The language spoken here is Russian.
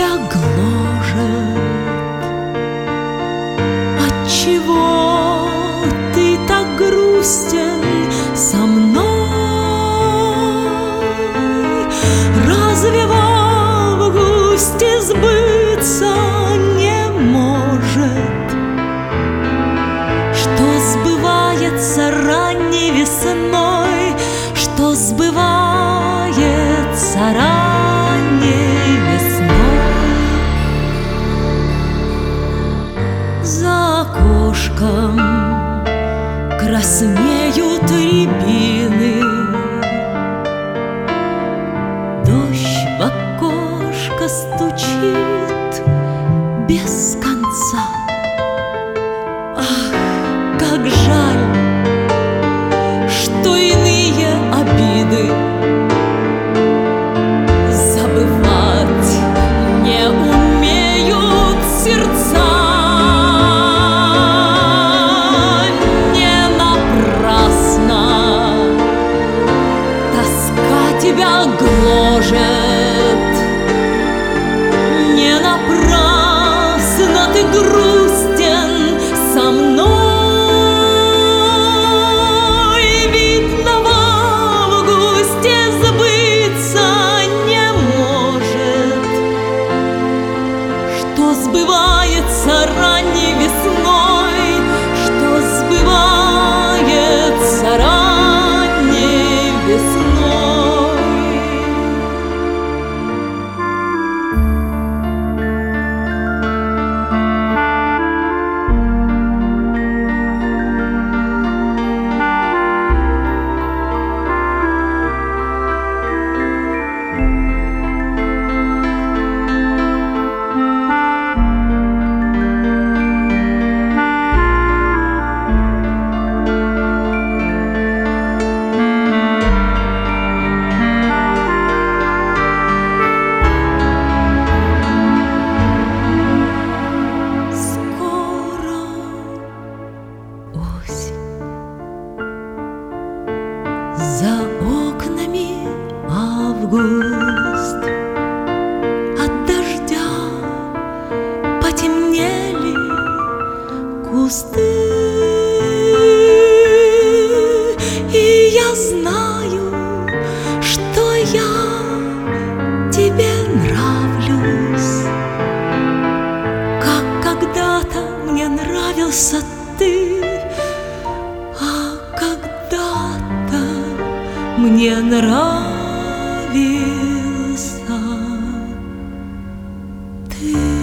тебя гложет? Отчего ты так грустен со мной? Разве в августе сбыться не может, что сбывается ранней весной, что сбывается ранней весной? За окошком краснеют рябины, дождь в окошко стучит без конца. Ах, как жаль, что иные обиды забывать не умеют сердца. Не напрасно тоска тебя гложет, не напрасно ты грустен со мной. Видно, в августе сбыться не может, что сбывается ранней весной, что сбывается ранней весной. За окнами август, от дождя потемнели кусты, и я знаю, что я тебе нравлюсь, как когда-то мне нравился ты. Мне нравился ты.